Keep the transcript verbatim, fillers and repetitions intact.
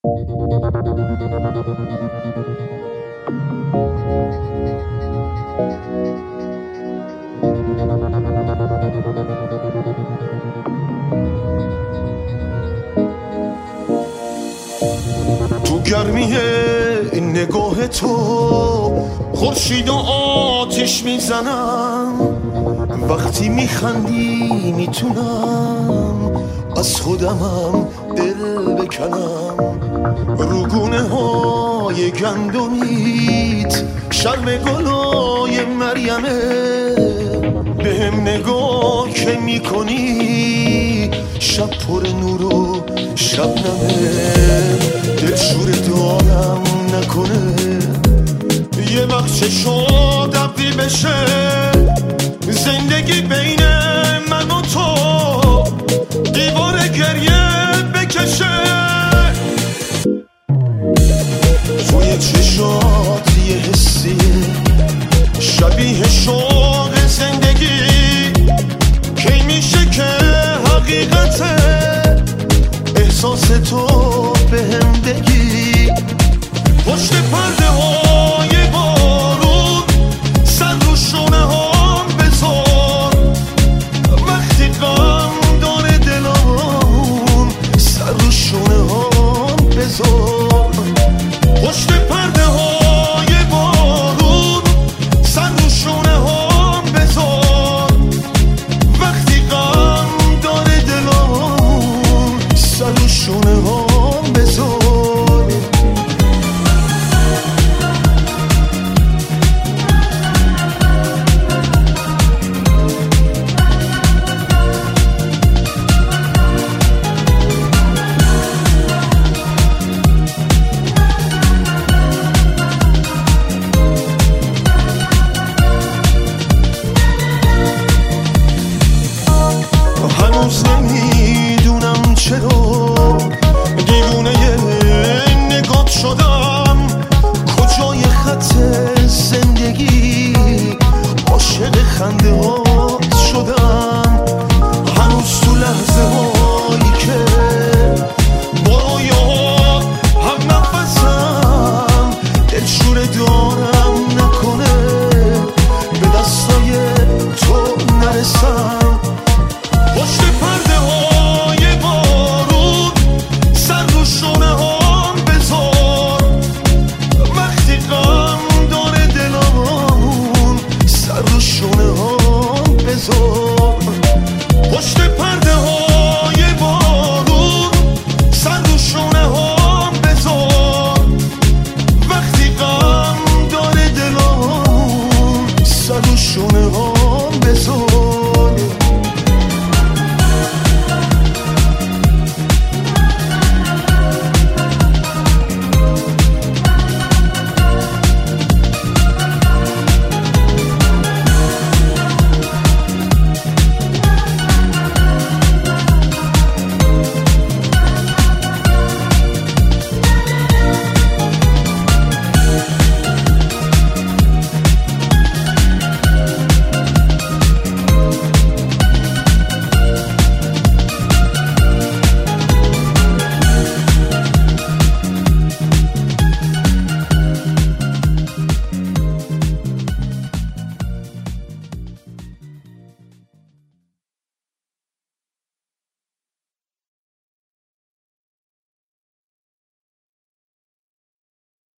تو گرمی نگاه تو خورشید و آتش میزنم، وقتی میخندی میتونم از خودمم دل بکنم. روگونه های گندمیت شرم گلای مریمه، به هم نگاه که میکنی شب پر نور و شبنمه. دلشور دارم نکنه یه وقت چشات ابری بشه، زندگی بین من و تو دیوار گریه بکشه. توی چشات یه حسیه شبیه شوق زندگی، کی میشه که حقیقته احساس تو به هم بگی. پشت پرده های بارون سر رو شونه هم بذار، وقتی غم داره دلم سر رو شونه هم بذار.